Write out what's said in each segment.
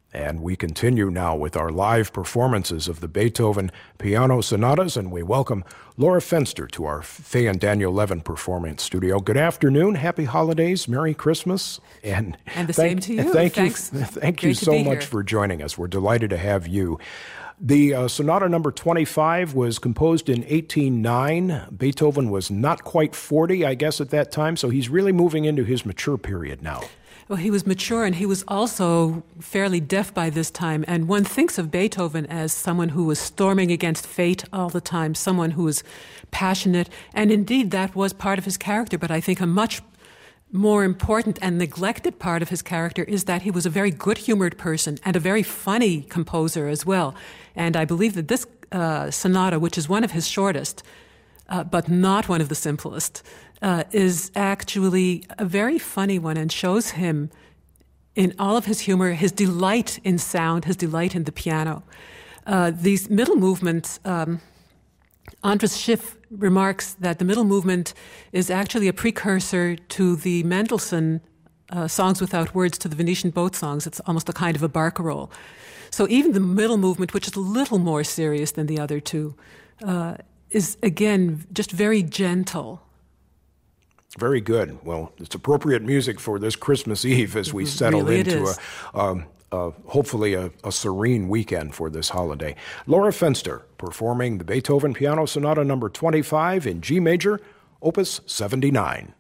And we continue now with our live performances of the Beethoven piano sonatas, and we welcome Laura Fenster to our Faye and Daniel Levin Performance Studio. Good afternoon, happy holidays, Merry Christmas, and the same to you. Thank you so much for joining us. We're delighted to have you. The Sonata number 25 was composed in 1809. Beethoven was not quite 40, I guess, at that time, so he's really moving into his mature period now. Well, he was mature, and he was also fairly deaf by this time. And one thinks of Beethoven as someone who was storming against fate all the time, someone who was passionate. And indeed, that was part of his character. But I think a much more important and neglected part of his character is that he was a very good-humored person and a very funny composer as well. And I believe that this sonata, which is one of his shortest, but not one of the simplest, is actually a very funny one and shows him in all of his humor, his delight in sound, his delight in the piano. These middle movements, Andras Schiff remarks that the middle movement is actually a precursor to the Mendelssohn Songs Without Words, to the Venetian Boat Songs. It's almost a kind of a barcarolle. So even the middle movement, which is a little more serious than the other two, is, again, just very gentle. Very good. Well, it's appropriate music for this Christmas Eve as we settle really into hopefully a serene weekend for this holiday. Laura Fenster performing the Beethoven Piano Sonata number 25 in G major, Opus 79.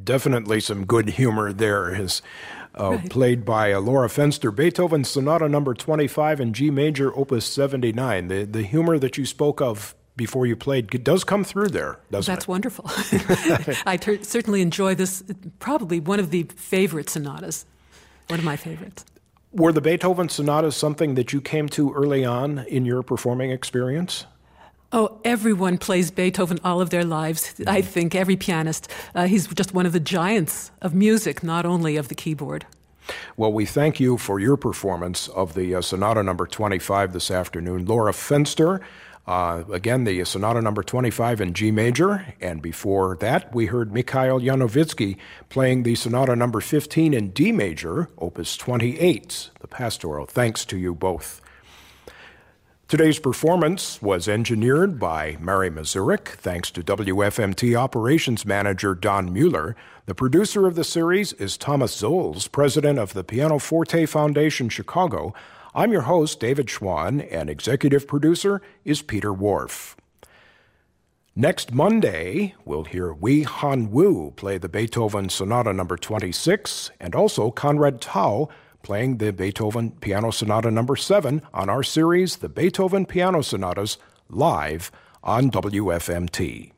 definitely some good humor there. Right. Played by Laura Fenster. Beethoven Sonata Number 25 in G major, Opus 79. The humor that you spoke of before you played does come through there, doesn't it? That's wonderful. I certainly enjoy this, probably one of the favorite sonatas, one of my favorites. Were the Beethoven sonatas something that you came to early on in your performing experience? Oh, everyone plays Beethoven all of their lives. I think every pianist. He's just one of the giants of music, not only of the keyboard. Well, we thank you for your performance of the Sonata Number 25 this afternoon. Laura Fenster, again, the Sonata Number 25 in G major, and before that, we heard Mikhail Yanovitsky playing the Sonata Number 15 in D major, Opus 28, the Pastoral. Thanks to you both. Today's performance was engineered by Mary Mazurek, thanks to WFMT Operations Manager Don Mueller. The producer of the series is Thomas Zoles, president of the Pianoforte Foundation, Chicago. I'm your host, David Schwann, and executive producer is Peter Whorf. Next Monday, we'll hear Wei Han Wu play the Beethoven Sonata Number 26, and also Conrad Tao playing the Beethoven Piano Sonata Number 7 on our series, The Beethoven Piano Sonatas, live on WFMT.